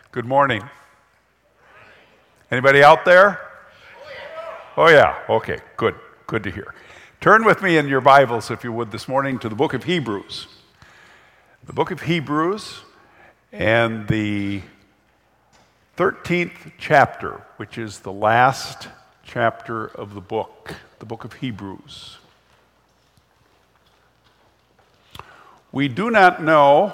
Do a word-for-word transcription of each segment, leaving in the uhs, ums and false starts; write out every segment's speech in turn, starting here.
Good morning. Anybody out there? Oh yeah, okay, good, good to hear. Turn with me in your Bibles, if you would, this morning to the book of Hebrews. The book of Hebrews and the thirteenth chapter, which is the last chapter of the book, the book of Hebrews. We do not know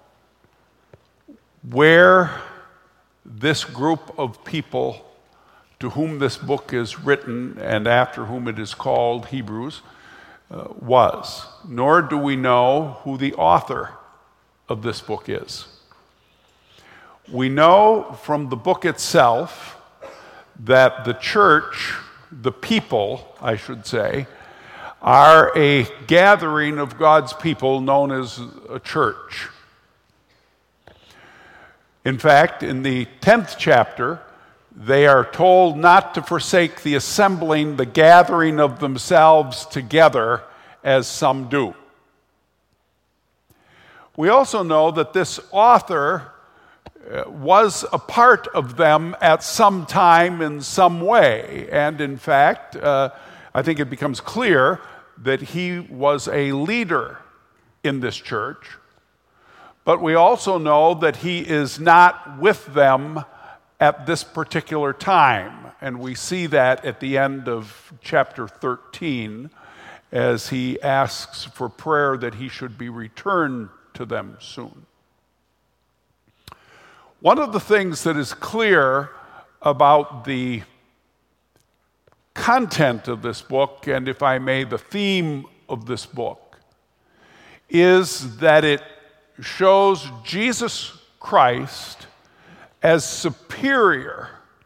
where this group of people to whom this book is written and after whom it is called Hebrews uh, was, nor do we know who the author of this book is. We know from the book itself that the church, the people, I should say, are a gathering of God's people known as a church. In fact, in the tenth chapter, they are told not to forsake the assembling, the gathering of themselves together, as some do. We also know that this author uh, was a part of them at some time in some way. And in fact, uh, I think it becomes clear that he was a leader in this church. But we also know that he is not with them at this particular time. And we see that at the end of chapter thirteen as he asks for prayer that he should be returned to them soon. One of the things that is clear about the content of this book, and if I may, the theme of this book, is that it shows Jesus Christ as superior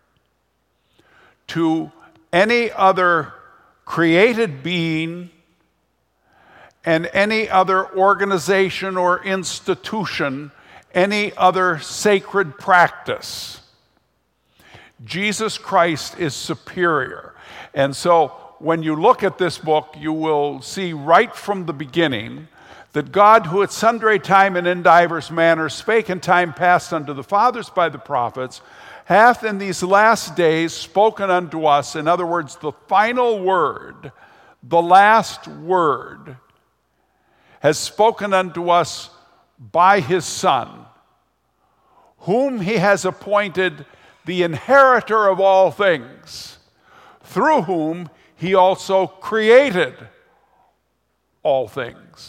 to any other created being and any other organization or institution, any other sacred practice. Jesus Christ is superior. And so when you look at this book, you will see right from the beginning that God, who at sundry time and in divers manners spake in time past unto the fathers by the prophets, hath in these last days spoken unto us. In other words, the final word, the last word, has spoken unto us by his Son, whom he has appointed the inheritor of all things, through whom he also created all things.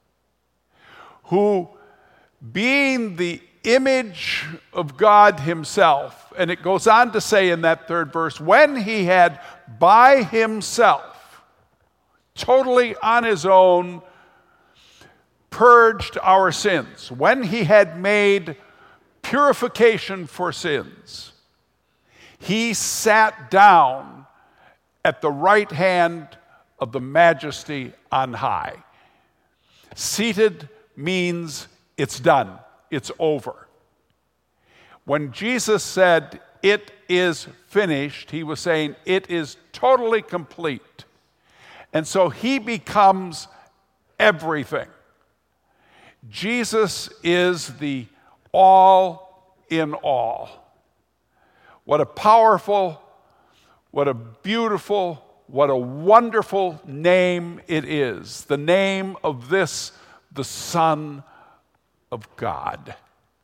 Who, being the image of God himself, and it goes on to say in that third verse, when he had by himself, totally on his own, purged our sins, when he had made purification for sins, he sat down at the right hand of the Majesty on high. Seated means it's done, it's over. When Jesus said, "It is finished," he was saying, it is totally complete. And so he becomes everything. Jesus is the all in all. What a powerful, what a beautiful, what a wonderful name it is. The name of this, the Son of God.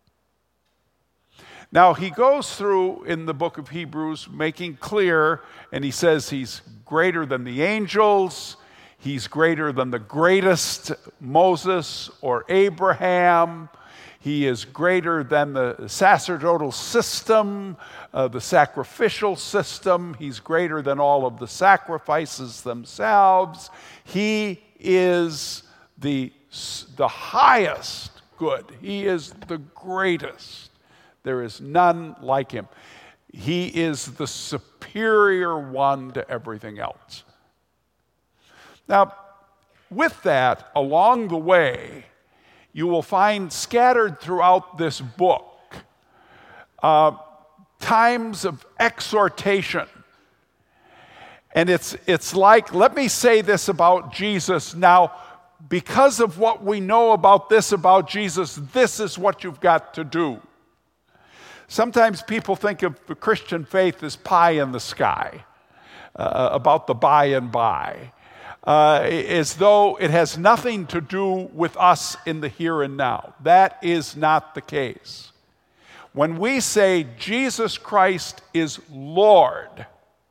Now, he goes through in the book of Hebrews making clear, and he says he's greater than the angels, he's greater than the greatest Moses or Abraham, he is greater than the sacerdotal system, uh, the sacrificial system, he's greater than all of the sacrifices themselves. He is the the highest good. He is the greatest. There is none like him. He is the superior one to everything else. Now, with that, along the way, you will find scattered throughout this book uh, times of exhortation. And it's, it's like, let me say this about Jesus now. Because of what we know about this about Jesus, this is what you've got to do. Sometimes people think of the Christian faith as pie in the sky, uh, about the by and by, uh, as though it has nothing to do with us in the here and now. That is not the case. When we say Jesus Christ is Lord,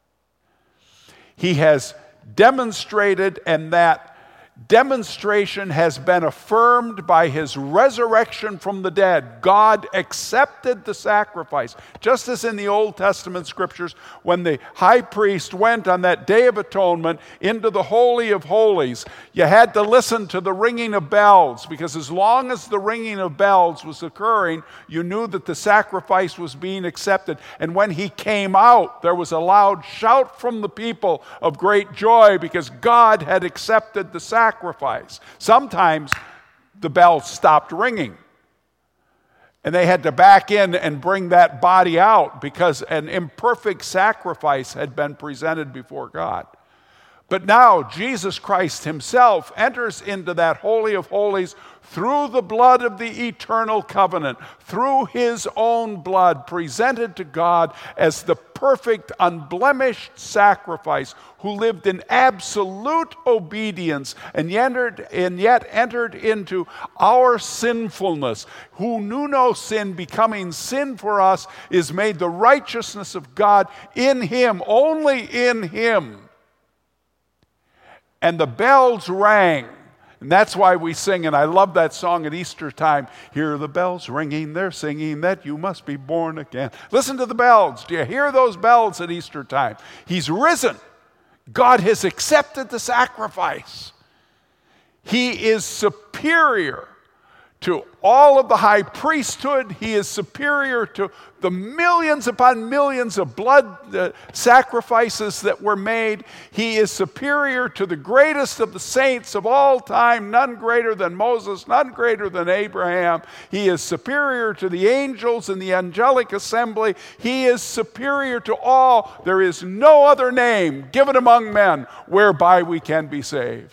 he has demonstrated, and that demonstration has been affirmed by his resurrection from the dead. God accepted the sacrifice. Just as in the Old Testament scriptures, when the high priest went on that Day of Atonement into the Holy of Holies, you had to listen to the ringing of bells, because as long as the ringing of bells was occurring, you knew that the sacrifice was being accepted. And when he came out, there was a loud shout from the people of great joy, because God had accepted the sacrifice. Sacrifice. Sometimes the bells stopped ringing, and they had to back in and bring that body out because an imperfect sacrifice had been presented before God. But now Jesus Christ himself enters into that Holy of Holies through the blood of the eternal covenant, through his own blood presented to God as the perfect, unblemished sacrifice, who lived in absolute obedience and yet entered, and yet entered into our sinfulness, who knew no sin, becoming sin for us, is made the righteousness of God in him, only in him. And the bells rang. And that's why we sing, and I love that song at Easter time. Hear the bells ringing, they're singing that you must be born again. Listen to the bells. Do you hear those bells at Easter time? He's risen. God has accepted the sacrifice. He is superior to all of the high priesthood. He is superior to the millions upon millions of blood uh, sacrifices that were made. He is superior to the greatest of the saints of all time, none greater than Moses, none greater than Abraham. He is superior to the angels and the angelic assembly. He is superior to all. There is no other name given among men whereby we can be saved.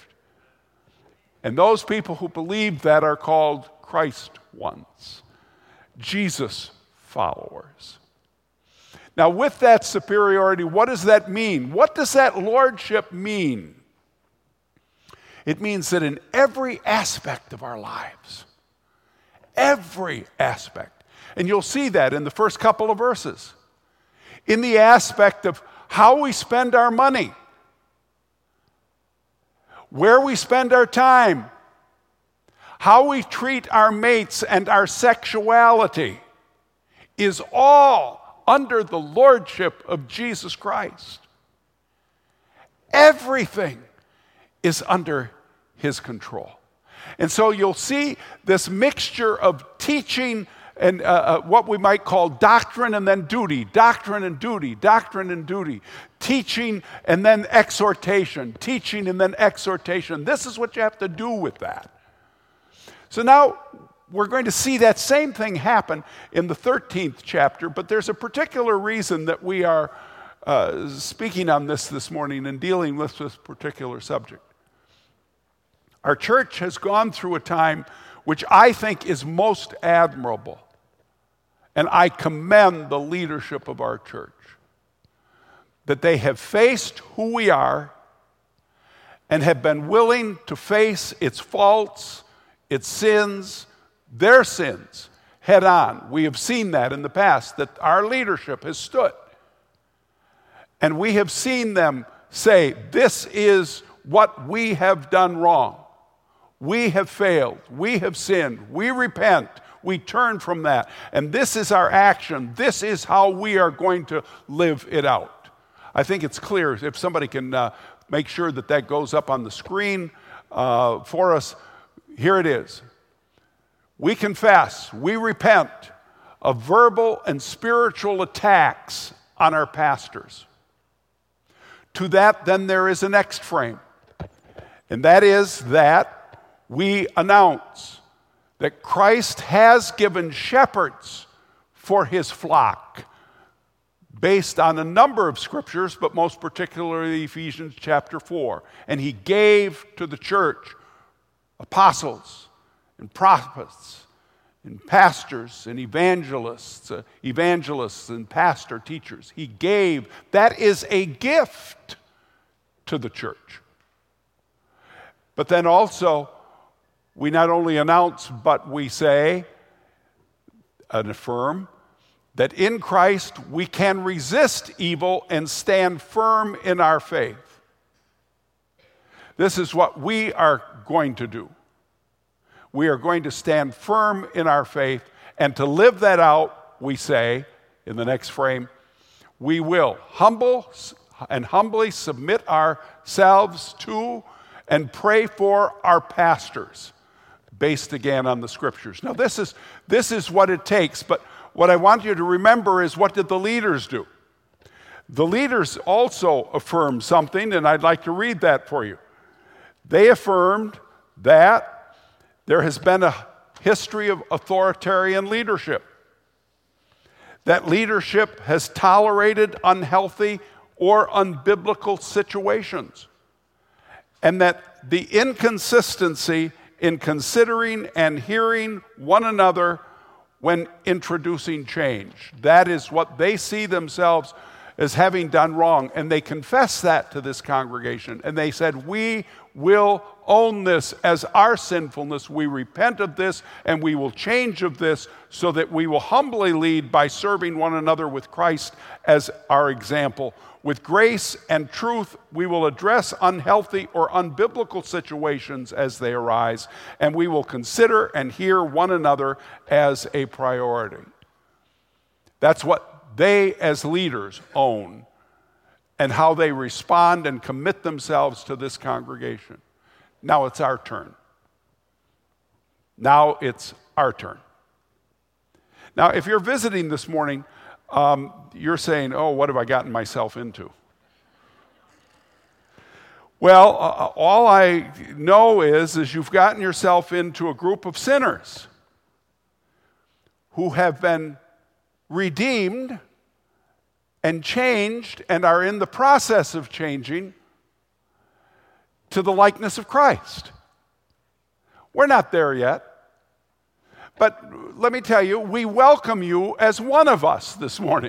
And those people who believe that are called Christ ones, Jesus followers. Now, with that superiority, what does that mean? What does that lordship mean? It means that in every aspect of our lives, every aspect, and you'll see that in the first couple of verses, in the aspect of how we spend our money, where we spend our time, how we treat our mates and our sexuality, is all under the lordship of Jesus Christ. Everything is under his control. And so you'll see this mixture of teaching and uh, uh, what we might call doctrine and then duty, doctrine and duty, doctrine and duty, teaching and then exhortation, teaching and then exhortation. This is what you have to do with that. So now we're going to see that same thing happen in the thirteenth chapter, but there's a particular reason that we are uh, speaking on this this morning and dealing with this particular subject. Our church has gone through a time which I think is most admirable, and I commend the leadership of our church, that they have faced who we are and have been willing to face its faults, its sins, their sins, head on. We have seen that in the past, that our leadership has stood. And we have seen them say, this is what we have done wrong. We have failed. We have sinned. We repent. We turn from that. And this is our action. This is how we are going to live it out. I think it's clear. If somebody can uh, make sure that that goes up on the screen uh, for us, here it is. We confess, we repent of verbal and spiritual attacks on our pastors. To that, then, there is a next frame. And that is that we announce that Christ has given shepherds for his flock, based on a number of scriptures, but most particularly Ephesians chapter four. And he gave to the church apostles and prophets and pastors and evangelists, uh, evangelists and pastor teachers. He gave. That is a gift to the church. But then also, we not only announce, but we say and affirm that in Christ we can resist evil and stand firm in our faith. This is what we are going to do. We are going to stand firm in our faith, and to live that out, we say, in the next frame, we will humble and humbly submit ourselves to and pray for our pastors, based again on the scriptures. Now, this is, this is what it takes, but what I want you to remember is, what did the leaders do? The leaders also affirmed something, and I'd like to read that for you. They affirmed that there has been a history of authoritarian leadership, that leadership has tolerated unhealthy or unbiblical situations, and that the inconsistency in considering and hearing one another when introducing change. That is what they see themselves as having done wrong. And they confess that to this congregation. And they said, we will own this as our sinfulness. We repent of this, and we will change of this, so that we will humbly lead by serving one another with Christ as our example. With grace and truth, we will address unhealthy or unbiblical situations as they arise, and we will consider and hear one another as a priority. That's what they as leaders own, and how they respond and commit themselves to this congregation. Now it's our turn. Now it's our turn. Now, if you're visiting this morning, um, you're saying, oh, what have I gotten myself into? Well, uh, all I know is, is you've gotten yourself into a group of sinners who have been redeemed and changed and are in the process of changing to the likeness of Christ. We're not there yet. But let me tell you, we welcome you as one of us this morning.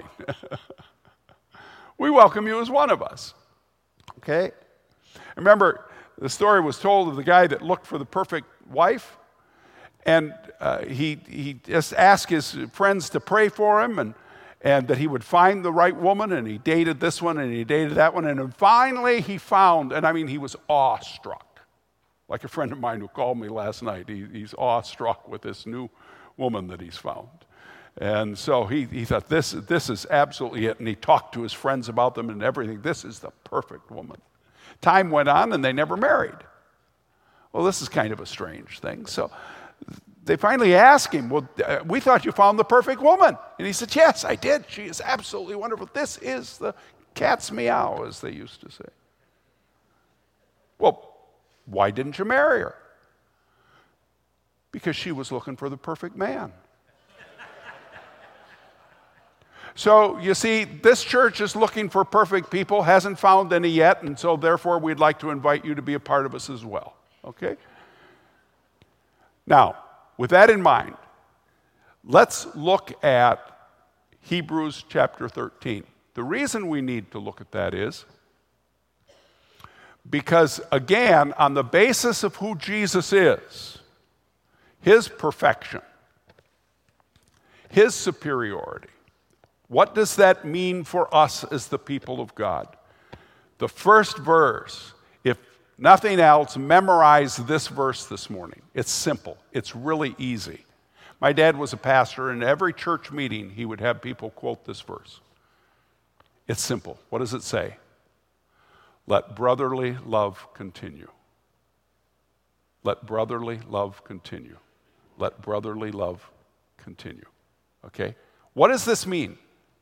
We welcome you as one of us. Okay? Remember, the story was told of the guy that looked for the perfect wife, and uh, he, he just asked his friends to pray for him, and, and that he would find the right woman, and he dated this one, and he dated that one, and then finally he found, and I mean, he was awestruck. Like a friend of mine who called me last night, he, he's awestruck with this new woman that he's found. And so he, he thought, this, this is absolutely it, and he talked to his friends about them and everything. This is the perfect woman. Time went on, and they never married. Well, this is kind of a strange thing. So they finally asked him, well, uh, we thought you found the perfect woman. And he said, yes, I did. She is absolutely wonderful. This is the cat's meow, as they used to say. Well, why didn't you marry her? Because she was looking for the perfect man. So, you see, this church is looking for perfect people, hasn't found any yet, and so therefore we'd like to invite you to be a part of us as well. Okay? Now, with that in mind, let's look at Hebrews chapter thirteen. The reason we need to look at that is because, again, on the basis of who Jesus is, his perfection, his superiority, what does that mean for us as the people of God? The first verse, if nothing else, memorize this verse this morning. It's simple. It's really easy. My dad was a pastor, and every church meeting he would have people quote this verse. It's simple. What does it say? Let brotherly love continue. Let brotherly love continue. Let brotherly love continue. Okay? What does this mean?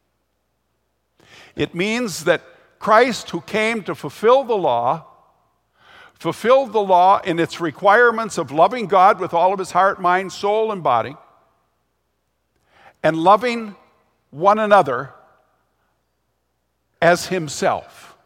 It means that Christ, who came to fulfill the law, fulfilled the law in its requirements of loving God with all of his heart, mind, soul, and body, and loving one another as himself.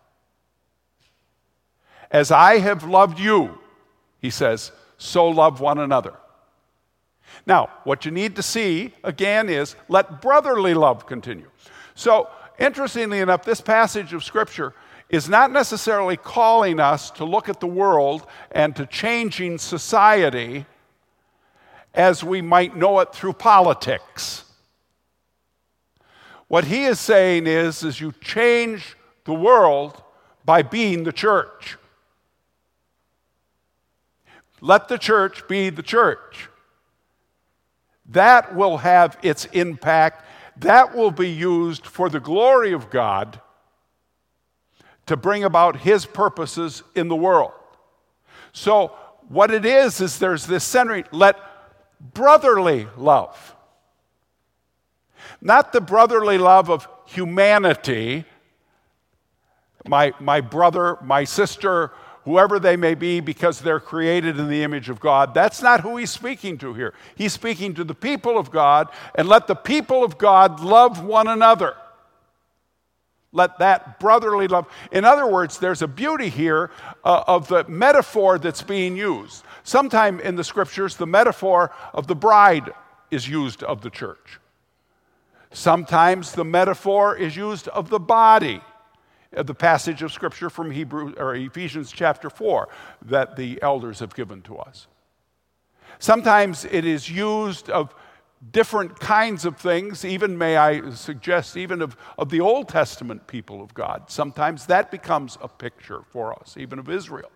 As I have loved you, he says, so love one another. Now, what you need to see, again, is let brotherly love continue. So, interestingly enough, this passage of Scripture is not necessarily calling us to look at the world and to changing society as we might know it through politics. What he is saying is, is you change the world by being the church. Let the church be the church. That will have its impact. That will be used for the glory of God to bring about his purposes in the world. So what it is, is there's this centering, let brotherly love. Not the brotherly love of humanity, my, my brother, my sister, whoever they may be, because they're created in the image of God. That's not who he's speaking to here. He's speaking to the people of God, and let the people of God love one another. Let that brotherly love. In other words, there's a beauty here uh, of the metaphor that's being used. Sometime in the scriptures, the metaphor of the bride is used of the church. Sometimes the metaphor is used of the body. The passage of Scripture from Hebrew, or Ephesians chapter four that the elders have given to us. Sometimes it is used of different kinds of things, even, may I suggest, even of, of the Old Testament people of God. Sometimes that becomes a picture for us, even of Israel.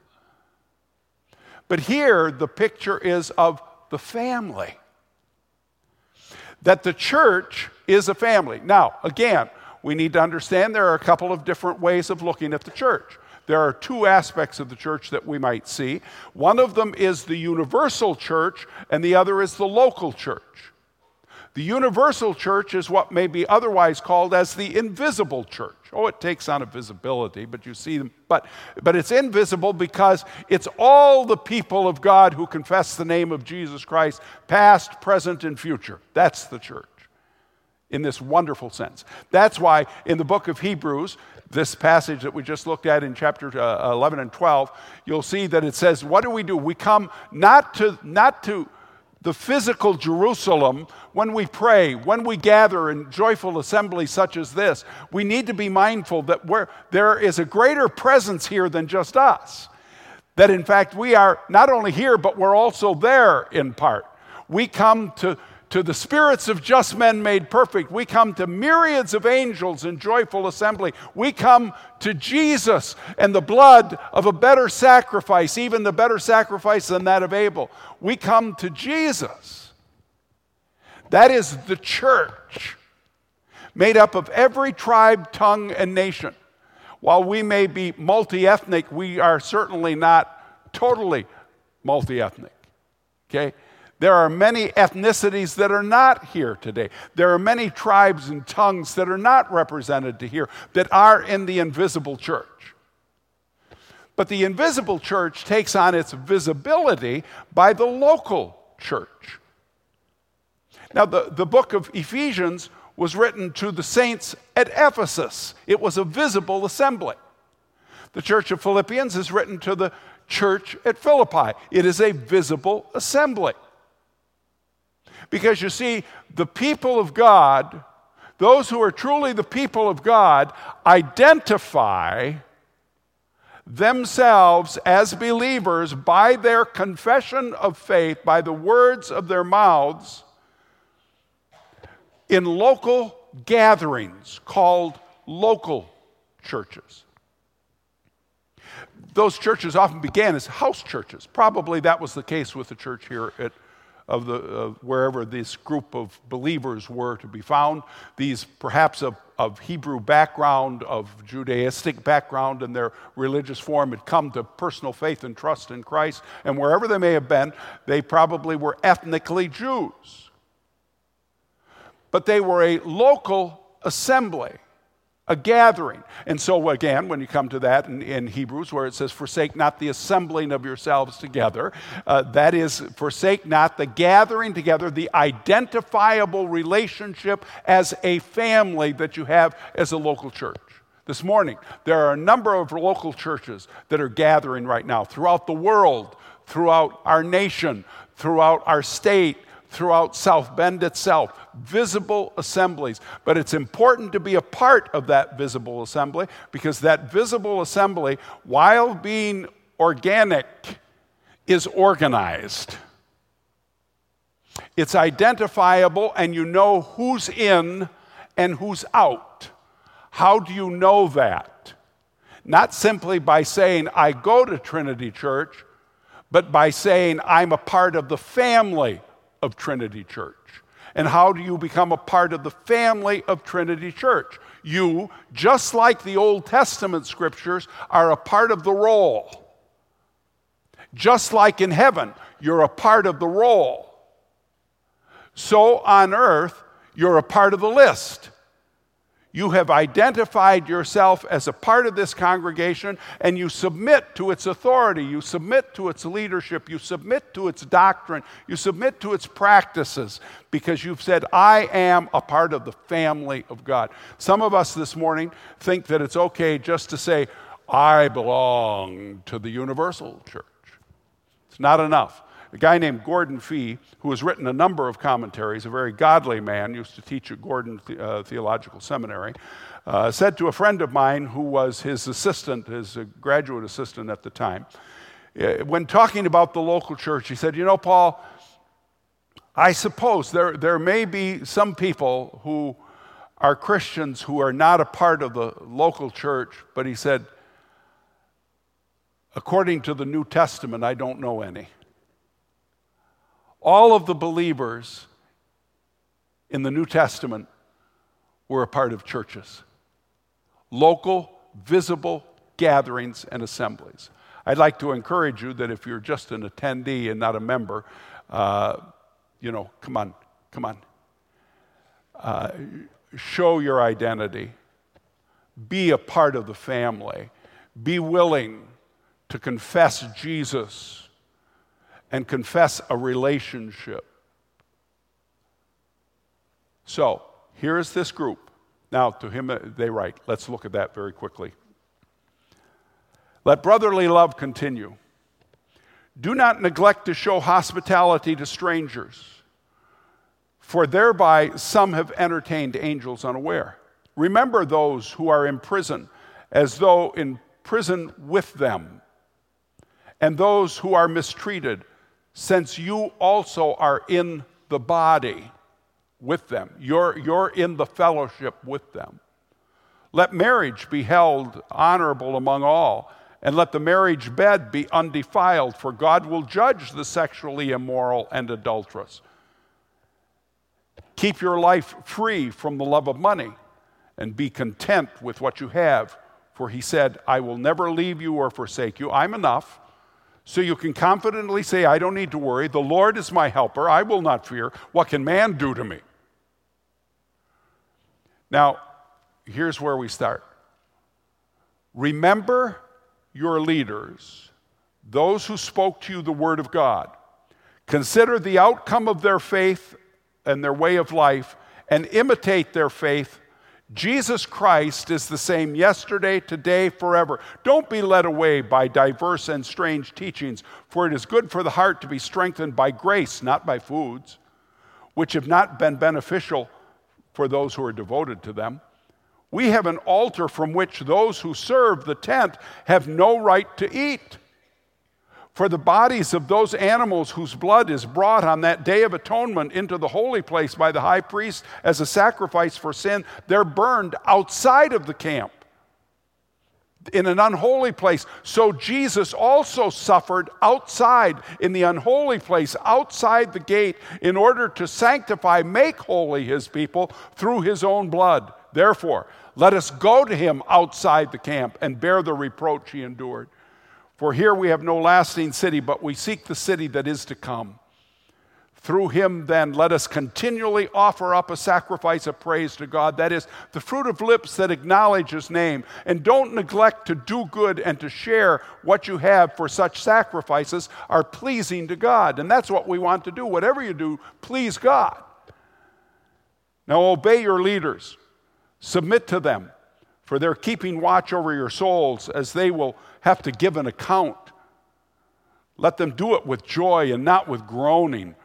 But here, the picture is of the family. That the church is a family. Now, again, we need to understand there are a couple of different ways of looking at the church. There are two aspects of the church that we might see. One of them is the universal church, and the other is the local church. The universal church is what may be otherwise called as the invisible church. Oh, it takes on a visibility, but you see them. But, but it's invisible because it's all the people of God who confess the name of Jesus Christ, past, present, and future. That's the church in this wonderful sense. That's why in the book of Hebrews, this passage that we just looked at in chapter uh, eleven and twelve, you'll see that it says, what do we do? We come not to, not to the physical Jerusalem when we pray, when we gather in joyful assembly such as this. We need to be mindful that we're, there is a greater presence here than just us. That in fact we are not only here, but we're also there in part. We come to To the spirits of just men made perfect. We come to myriads of angels in joyful assembly. We come to Jesus and the blood of a better sacrifice, even the better sacrifice than that of Abel. We come to Jesus. That is the church, made up of every tribe, tongue, and nation. While we may be multi-ethnic, we are certainly not totally multi-ethnic. Okay? There are many ethnicities that are not here today. There are many tribes and tongues that are not represented here, that are in the invisible church. But the invisible church takes on its visibility by the local church. Now, the, the book of Ephesians was written to the saints at Ephesus. It was a visible assembly. The church of Philippians is written to the church at Philippi. It is a visible assembly. Because you see, the people of God, those who are truly the people of God, identify themselves as believers by their confession of faith, by the words of their mouths, in local gatherings called local churches. Those churches often began as house churches. Probably that was the case with the church here at of the uh, wherever this group of believers were to be found. These perhaps of, of Hebrew background, of Judaistic background in their religious form, had come to personal faith and trust in Christ. And wherever they may have been, they probably were ethnically Jews. But they were a local assembly, a gathering. And so again, when you come to that in, in Hebrews, where it says, forsake not the assembling of yourselves together, uh, that is, forsake not the gathering together, the identifiable relationship as a family that you have as a local church. This morning, there are a number of local churches that are gathering right now throughout the world, throughout our nation, throughout our state, throughout South Bend itself, visible assemblies. But it's important to be a part of that visible assembly, because that visible assembly, while being organic, is organized. It's identifiable, and you know who's in and who's out. How do you know that? Not simply by saying, I go to Trinity Church, but by saying, I'm a part of the family of Trinity Church. And how do you become a part of the family of Trinity Church? You, just like the Old Testament scriptures, are a part of the roll. Just like in heaven, you're a part of the roll. So on earth, you're a part of the list. You have identified yourself as a part of this congregation, and you submit to its authority, you submit to its leadership, you submit to its doctrine, you submit to its practices, because you've said, I am a part of the family of God. Some of us this morning think that it's okay just to say, I belong to the universal church. It's not enough. A guy named Gordon Fee, who has written a number of commentaries, a very godly man, used to teach at Gordon uh, Theological Seminary, uh, said to a friend of mine who was his assistant, his uh, graduate assistant at the time, uh, when talking about the local church, he said, you know, Paul, I suppose there, there may be some people who are Christians who are not a part of the local church, but he said, according to the New Testament, I don't know any. All of the believers in the New Testament were a part of churches. Local, visible gatherings and assemblies. I'd like to encourage you that if you're just an attendee and not a member, uh, you know, come on, come on. Uh, show your identity. Be a part of the family. Be willing to confess Jesus and confess a relationship. So, here is this group. Now, to him they write. Let's look at that very quickly. Let brotherly love continue. Do not neglect to show hospitality to strangers, for thereby some have entertained angels unaware. Remember those who are in prison, as though in prison with them, and those who are mistreated, since you also are in the body with them. You're, you're in the fellowship with them. Let marriage be held honorable among all, and let the marriage bed be undefiled, for God will judge the sexually immoral and adulterous. Keep your life free from the love of money, and be content with what you have, for he said, I will never leave you or forsake you. I'm enough. So you can confidently say, I don't need to worry. The Lord is my helper. I will not fear. What can man do to me? Now, here's where we start. Remember your leaders, those who spoke to you the word of God. Consider the outcome of their faith and their way of life, and imitate their faith. Jesus Christ is the same yesterday, today, forever. Don't be led away by diverse and strange teachings, for it is good for the heart to be strengthened by grace, not by foods, which have not been beneficial for those who are devoted to them. We have an altar from which those who serve the tent have no right to eat. For the bodies of those animals whose blood is brought on that day of atonement into the holy place by the high priest as a sacrifice for sin, they're burned outside of the camp in an unholy place. So Jesus also suffered outside in the unholy place, outside the gate, in order to sanctify, make holy his people through his own blood. Therefore, let us go to him outside the camp and bear the reproach he endured. For here we have no lasting city, but we seek the city that is to come. Through him, then, let us continually offer up a sacrifice of praise to God, that is, the fruit of lips that acknowledge his name. And don't neglect to do good and to share what you have, for such sacrifices are pleasing to God. And that's what we want to do. Whatever you do, please God. Now obey your leaders. Submit to them, for they're keeping watch over your souls, as they will have to give an account. Let them do it with joy and not with groaning,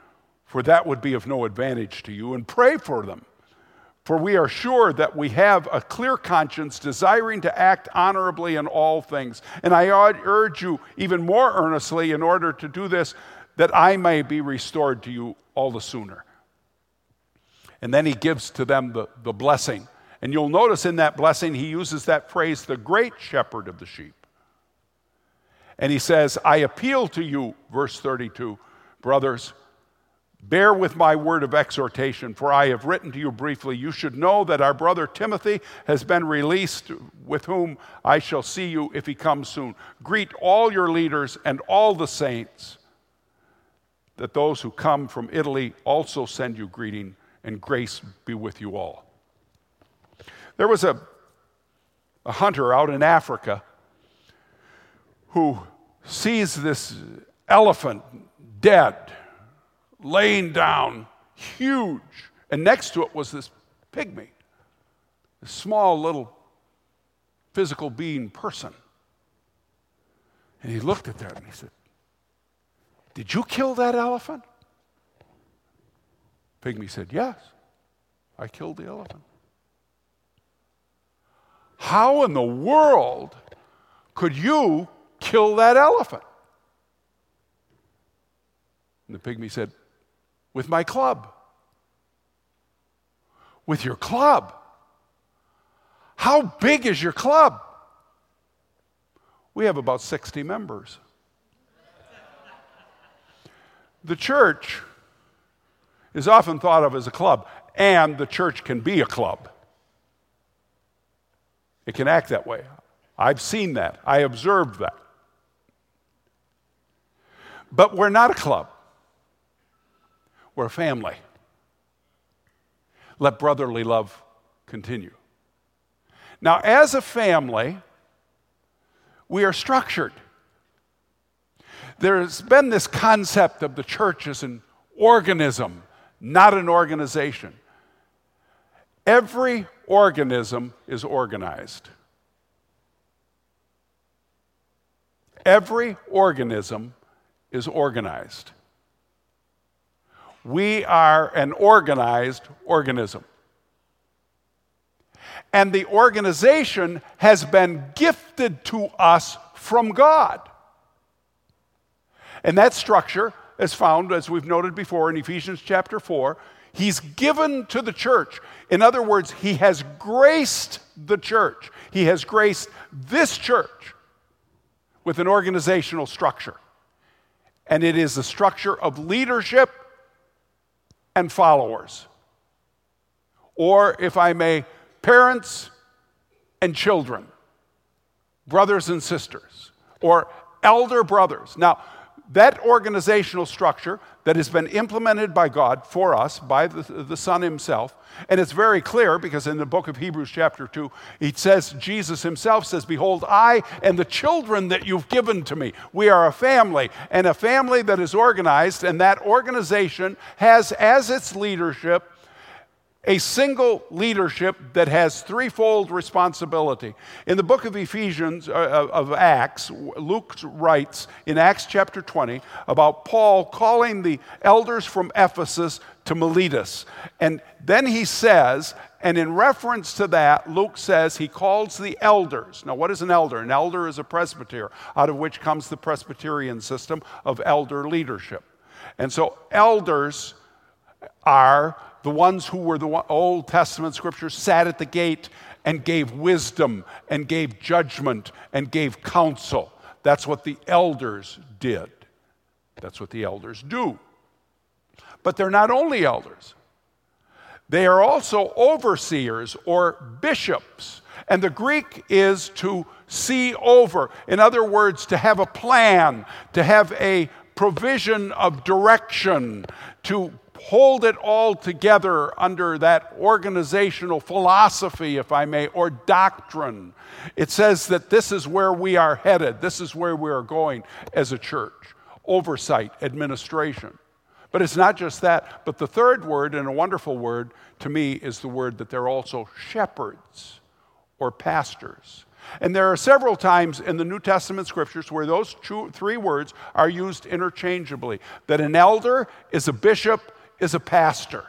for that would be of no advantage to you, and pray for them. For we are sure that we have a clear conscience, desiring to act honorably in all things. And I urge you even more earnestly in order to do this, that I may be restored to you all the sooner. And then he gives to them the, the blessing. And you'll notice in that blessing, he uses that phrase, the great shepherd of the sheep. And he says, I appeal to you, verse thirty-two, brothers, bear with my word of exhortation, for I have written to you briefly. You should know that our brother Timothy has been released, with whom I shall see you if he comes soon. Greet all your leaders and all the saints, that those who come from Italy also send you greeting, and grace be with you all. There was a, a hunter out in Africa who sees this elephant dead, laying down, huge, and next to it was this pygmy, this small little physical being person. And he looked at that and he said, did you kill that elephant? Pygmy said, yes, I killed the elephant. How in the world could you kill that elephant? And the pygmy said, with my club. With your club? How big is your club? We have about sixty members. The church is often thought of as a club, and the church can be a club. It can act that way. I've seen that. I observed that. But we're not a club. We're a family. Let brotherly love continue. Now, as a family, we are structured. There's been this concept of the church as an organism, not an organization. Every organism is organized. Every organism is organized. We are an organized organism. And the organization has been gifted to us from God. And that structure is found, as we've noted before, in Ephesians chapter four. He's given to the church. In other words, he has graced the church. He has graced this church with an organizational structure. And it is the structure of leadership and followers. Or, if I may, parents and children, brothers and sisters, or elder brothers. Now, that organizational structure that has been implemented by God for us, by the, the Son himself, and it's very clear because in the book of Hebrews chapter two, it says, Jesus himself says, behold, I and the children that you've given to me. We are a family, and a family that is organized, and that organization has as its leadership a single leadership that has threefold responsibility. In the book of Ephesians, uh, of Acts, Luke writes in Acts chapter twenty about Paul calling the elders from Ephesus to Miletus. And then he says, and in reference to that, Luke says he calls the elders. Now, what is an elder? An elder is a presbyter, out of which comes the Presbyterian system of elder leadership. And so elders are the ones who were the Old Testament scriptures sat at the gate and gave wisdom and gave judgment and gave counsel. That's what the elders did. That's what the elders do. But they're not only elders. They are also overseers or bishops. And the Greek is to see over. In other words, to have a plan, to have a provision of direction, to hold it all together under that organizational philosophy, if I may, or doctrine. It says that this is where we are headed. This is where we are going as a church. Oversight, administration. But it's not just that, but the third word, and a wonderful word to me, is the word that they're also shepherds or pastors. And there are several times in the New Testament scriptures where those two, three words are used interchangeably. That an elder is a bishop is a pastor.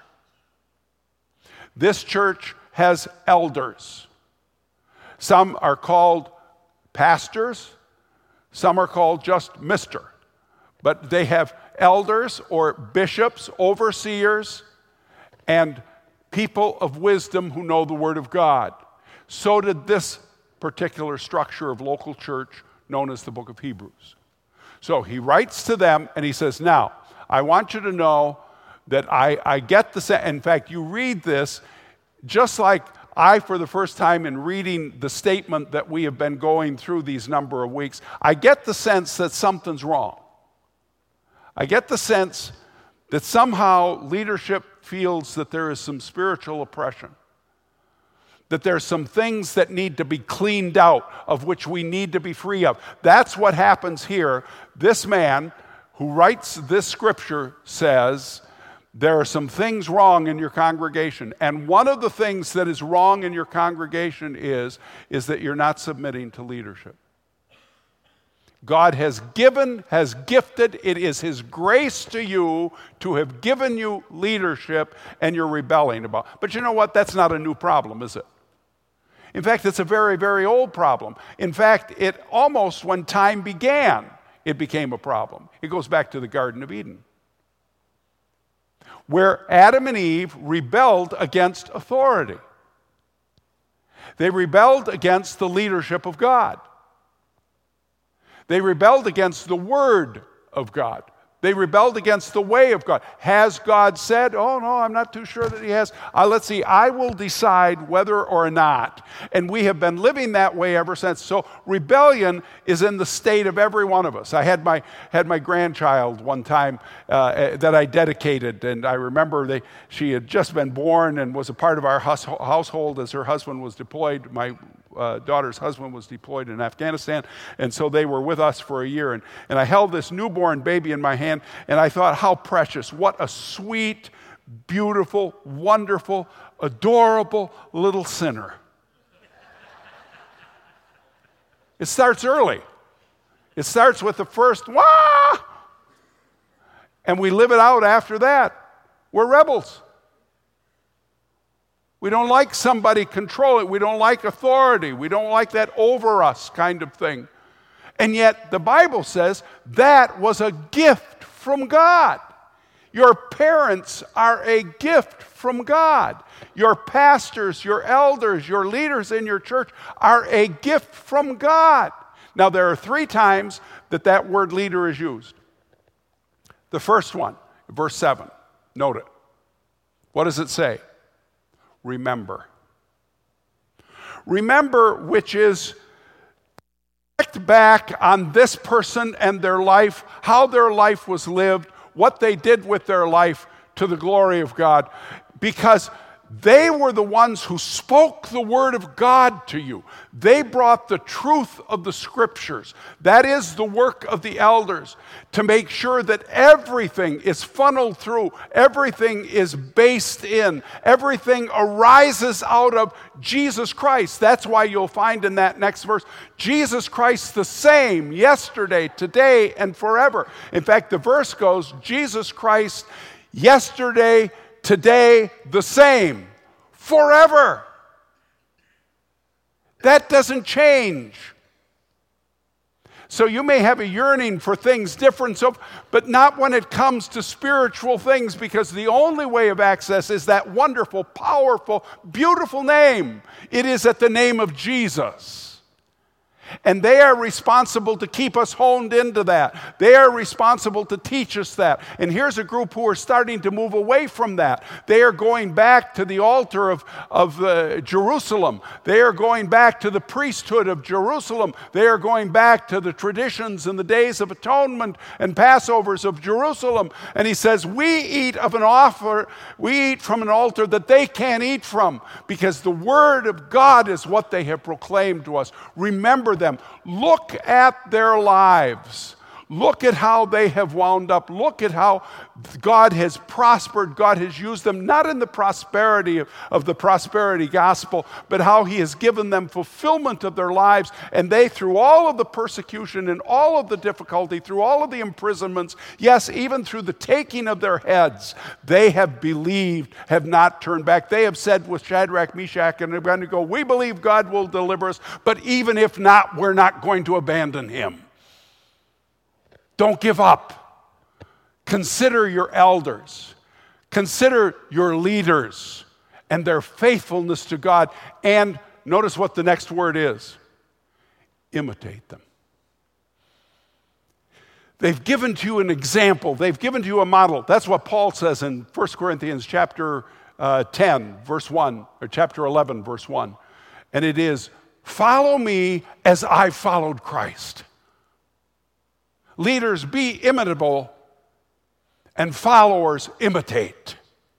This church has elders. Some are called pastors, some are called just mister. But they have elders or bishops, overseers, and people of wisdom who know the Word of God. So did this particular structure of local church known as the book of Hebrews. So he writes to them and he says, now, I want you to know that I, I get the sense. In fact, you read this just like I, for the first time in reading the statement that we have been going through these number of weeks, I get the sense that something's wrong. I get the sense that somehow leadership feels that there is some spiritual oppression, that there's some things that need to be cleaned out, of which we need to be free of. That's what happens here. This man who writes this scripture says, there are some things wrong in your congregation. And one of the things that is wrong in your congregation is, is that you're not submitting to leadership. God has given, has gifted, it is His grace to you to have given you leadership, and you're rebelling about it. But you know what? That's not a new problem, is it? In fact, it's a very, very old problem. In fact, it almost, when time began, it became a problem. It goes back to the Garden of Eden, where Adam and Eve rebelled against authority. They rebelled against the leadership of God. They rebelled against the Word of God. They rebelled against the way of God. Has God said, oh no, I'm not too sure that He has. Uh, let's see, I will decide whether or not. And we have been living that way ever since. So rebellion is in the state of every one of us. I had my had my grandchild one time uh, that I dedicated, and I remember they, she had just been born and was a part of our hus- household as her husband was deployed. My Uh, daughter's husband was deployed in Afghanistan, and so they were with us for a year. And, and I held this newborn baby in my hand, and I thought, how precious, what a sweet, beautiful, wonderful, adorable little sinner. It starts early. It starts with the first, wah! And we live it out after that. We're rebels. We don't like somebody control it. We don't like authority. We don't like that over us kind of thing. And yet the Bible says that was a gift from God. Your parents are a gift from God. Your pastors, your elders, your leaders in your church are a gift from God. Now there are three times that that word leader is used. The first one, verse seven. Note it. What does it say? Remember. Remember, which is reflect back on this person and their life, how their life was lived, what they did with their life to the glory of God, because they were the ones who spoke the word of God to you. They brought the truth of the scriptures. That is the work of the elders, to make sure that everything is funneled through, everything is based in, everything arises out of Jesus Christ. That's why you'll find in that next verse, Jesus Christ the same yesterday, today, and forever. In fact, the verse goes, Jesus Christ yesterday, today, the same, forever. That doesn't change. So you may have a yearning for things different, so, but not when it comes to spiritual things, because the only way of access is that wonderful, powerful, beautiful name. It is at the name of Jesus. And they are responsible to keep us honed into that. They are responsible to teach us that. And here's a group who are starting to move away from that. They are going back to the altar of, of uh, Jerusalem. They are going back to the priesthood of Jerusalem. They are going back to the traditions and the days of atonement and Passovers of Jerusalem. And he says, we eat of an offer, we eat from an altar that they can't eat from, because the word of God is what they have proclaimed to us. Remember them. Look at their lives. Look at how they have wound up. Look at how God has prospered. God has used them, not in the prosperity of, of the prosperity gospel, but how he has given them fulfillment of their lives. And they, through all of the persecution and all of the difficulty, through all of the imprisonments, yes, even through the taking of their heads, they have believed, have not turned back. They have said with Shadrach, Meshach, and Abednego, we believe God will deliver us, but even if not, we're not going to abandon him. Don't give up. Consider your elders. Consider your leaders and their faithfulness to God. And notice what the next word is. Imitate them. They've given to you an example. They've given to you a model. That's what Paul says in First Corinthians chapter uh, ten, verse one, or chapter eleven, verse one. And it is, follow me as I followed Christ. Leaders, be imitable, and followers, imitate.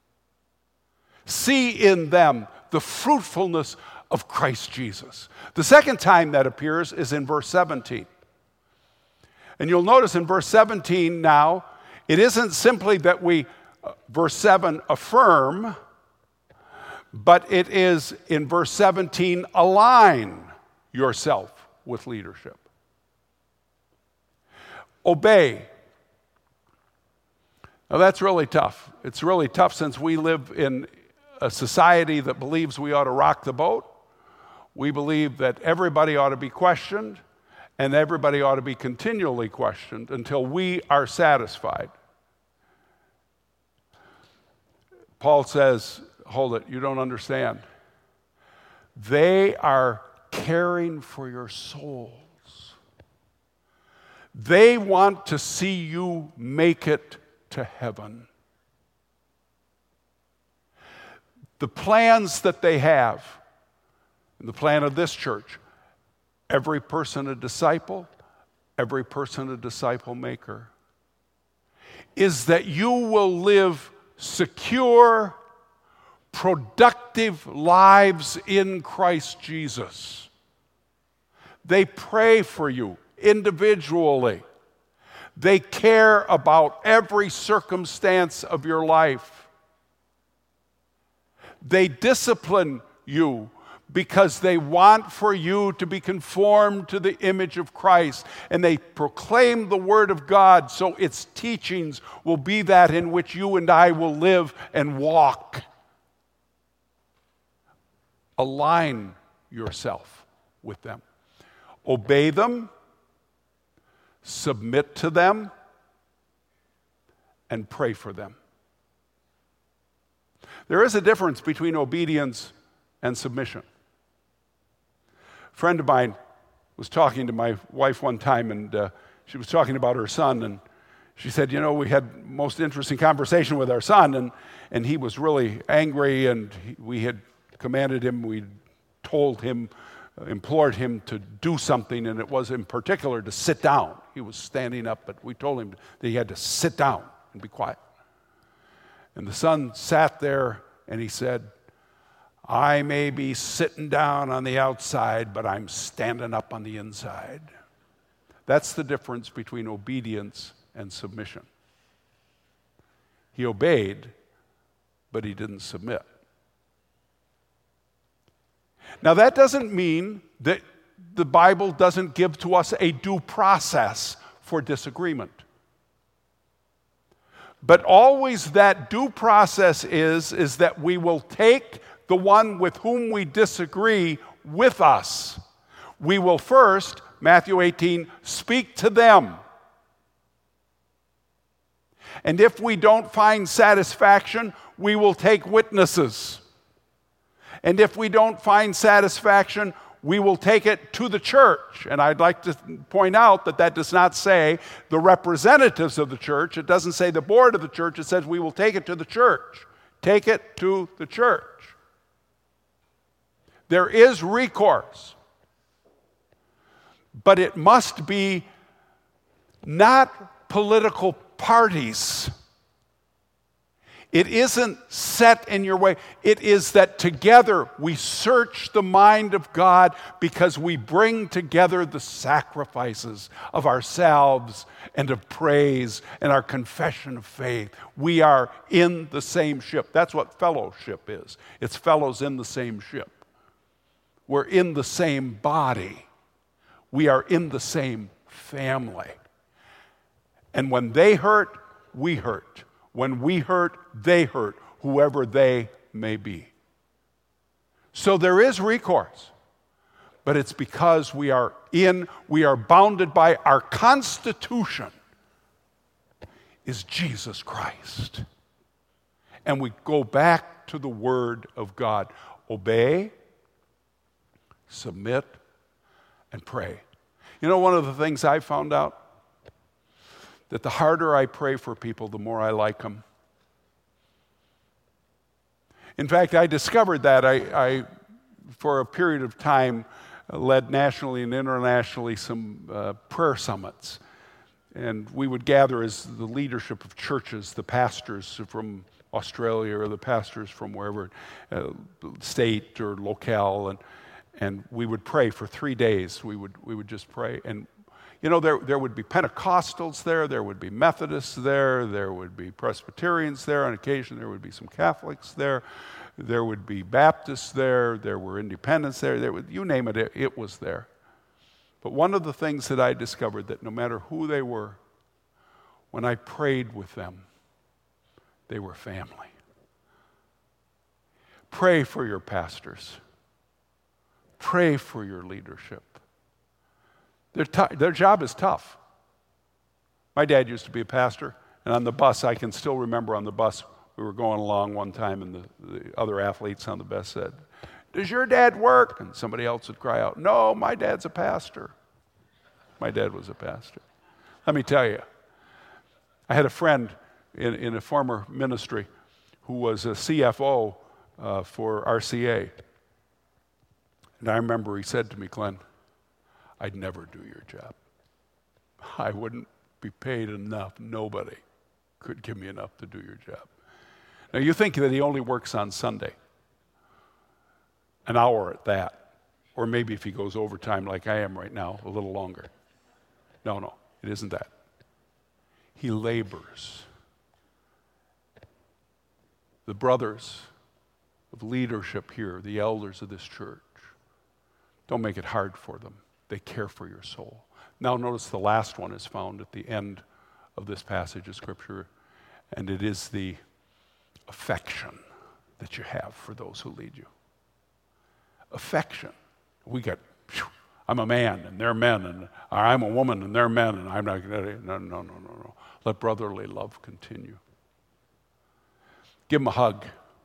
See in them the fruitfulness of Christ Jesus. The second time that appears is in verse seventeen. And you'll notice in verse seventeen now, it isn't simply that we, uh, verse seven, affirm, but it is in verse seventeen, align yourself with leadership. Obey. Now that's really tough. It's really tough since we live in a society that believes we ought to rock the boat. We believe that everybody ought to be questioned and everybody ought to be continually questioned until we are satisfied. Paul says, hold it, you don't understand. They are caring for your soul. They want to see you make it to heaven. The plans that they have, the plan of this church, every person a disciple, every person a disciple maker, is that you will live secure, productive lives in Christ Jesus. They pray for you individually. They care about every circumstance of your life. They discipline you because they want for you to be conformed to the image of Christ. And they proclaim the Word of God so its teachings will be that in which you and I will live and walk. Align yourself with them. Obey them. Submit to them, and pray for them. There is a difference between obedience and submission. A friend of mine was talking to my wife one time, and uh, she was talking about her son, and she said, you know, we had most interesting conversation with our son, and, and he was really angry, and he, we had commanded him, we told him, implored him to do something, and it was in particular to sit down. He was standing up, but we told him that he had to sit down and be quiet. And the son sat there and he said, I may be sitting down on the outside, but I'm standing up on the inside. That's the difference between obedience and submission. He obeyed, but he didn't submit. Now, that doesn't mean that the Bible doesn't give to us a due process for disagreement. But always that due process is, is that we will take the one with whom we disagree with us. We will first, Matthew eighteen, speak to them. And if we don't find satisfaction, we will take witnesses. And if we don't find satisfaction, we will take it to the church. And I'd like to point out that that does not say the representatives of the church. It doesn't say the board of the church. It says we will take it to the church. Take it to the church. There is recourse. But it must be not political parties. It isn't set in your way. It is that together we search the mind of God because we bring together the sacrifices of ourselves and of praise and our confession of faith. We are in the same ship. That's what fellowship is. It's fellows in the same ship. We're in the same body. We are in the same family. And when they hurt, we hurt. When we hurt, they hurt, whoever they may be. So there is recourse, but it's because we are in, we are bounded by our constitution is Jesus Christ. And we go back to the Word of God. Obey, submit, and pray. You know, one of the things I found out, that the harder I pray for people, the more I like them. In fact, I discovered that I, I for a period of time, uh, led nationally and internationally some uh, prayer summits. And we would gather as the leadership of churches, the pastors from Australia or the pastors from wherever, uh, state or locale, and, and we would pray for three days. We would, we would just pray. And you know, there, there would be Pentecostals there, there would be Methodists there, there would be Presbyterians there, on occasion there would be some Catholics there, there would be Baptists there, there were Independents there, there would, you name it, it, it was there. But one of the things that I discovered, that no matter who they were, when I prayed with them, they were family. Pray for your pastors. Pray for your leadership. Their, t- their job is tough. My dad used to be a pastor, and on the bus, I can still remember on the bus, we were going along one time, and the, the other athletes on the bus said, "Does your dad work?" And somebody else would cry out, "No, my dad's a pastor." My dad was a pastor. Let me tell you, I had a friend in, in a former ministry who was a C F O uh, for R C A. And I remember he said to me, "Glenn, I'd never do your job. I wouldn't be paid enough. Nobody could give me enough to do your job." Now, you think that he only works on Sunday, an hour at that, or maybe if he goes overtime like I am right now, a little longer. No, no, it isn't that. He labors. The brothers of leadership here, the elders of this church, don't make it hard for them. They care for your soul. Now notice the last one is found at the end of this passage of Scripture, and it is the affection that you have for those who lead you. Affection. We got, phew, I'm a man and they're men, and or I'm a woman and they're men, and I'm not going to, no, no, no, no, no. Let brotherly love continue. Give them a hug.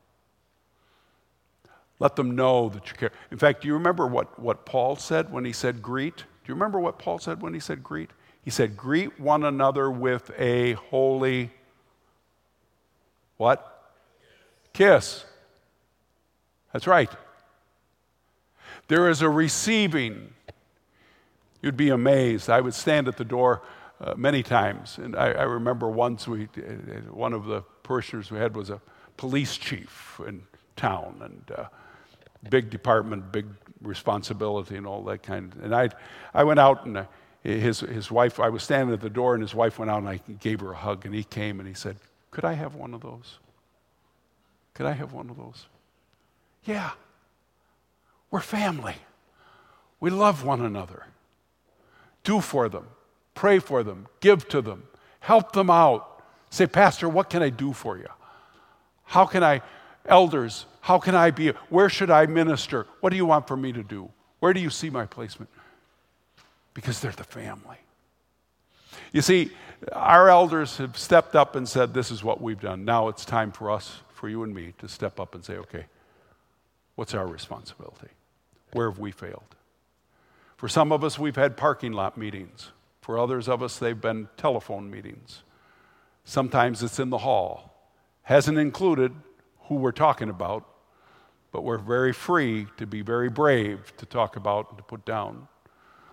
Let them know that you care. In fact, do you remember what, what Paul said when he said greet? Do you remember what Paul said when he said greet? He said, greet one another with a holy, what? Kiss. That's right. There is a receiving. You'd be amazed. I would stand at the door uh, many times, and I, I remember once we, uh, one of the parishioners we had was a police chief in town, and uh, big department, big responsibility, and all that kind. Of, and I, I went out, and uh, his his wife. I was standing at the door, and his wife went out, and I gave her a hug, and he came, and he said, "Could I have one of those? Could I have one of those?" Yeah. We're family. We love one another. Do for them. Pray for them. Give to them. Help them out. Say, Pastor, what can I do for you? How can I, elders, how can I be, where should I minister? What do you want for me to do? Where do you see my placement? Because they're the family. You see, our elders have stepped up and said, this is what we've done. Now it's time for us, for you and me, to step up and say, okay, what's our responsibility? Where have we failed? For some of us, we've had parking lot meetings. For others of us, they've been telephone meetings. Sometimes it's in the hall. Hasn't included who we're talking about, but we're very free to be very brave to talk about and to put down.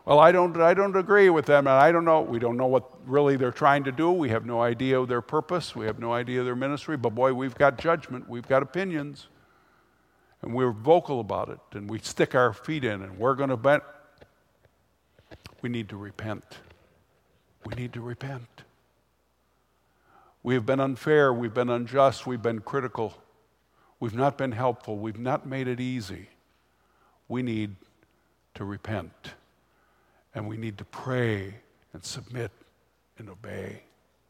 Well, I don't, I don't agree with them, and I don't know. We don't know what really they're trying to do. We have no idea of their purpose. We have no idea of their ministry. But boy, we've got judgment. We've got opinions. And we're vocal about it. And we stick our feet in, and we're going to bet. We need to repent. We need to repent. We have been unfair. We've been unjust. We've been critical. We've not been helpful. We've not made it easy. We need to repent. And we need to pray and submit and obey.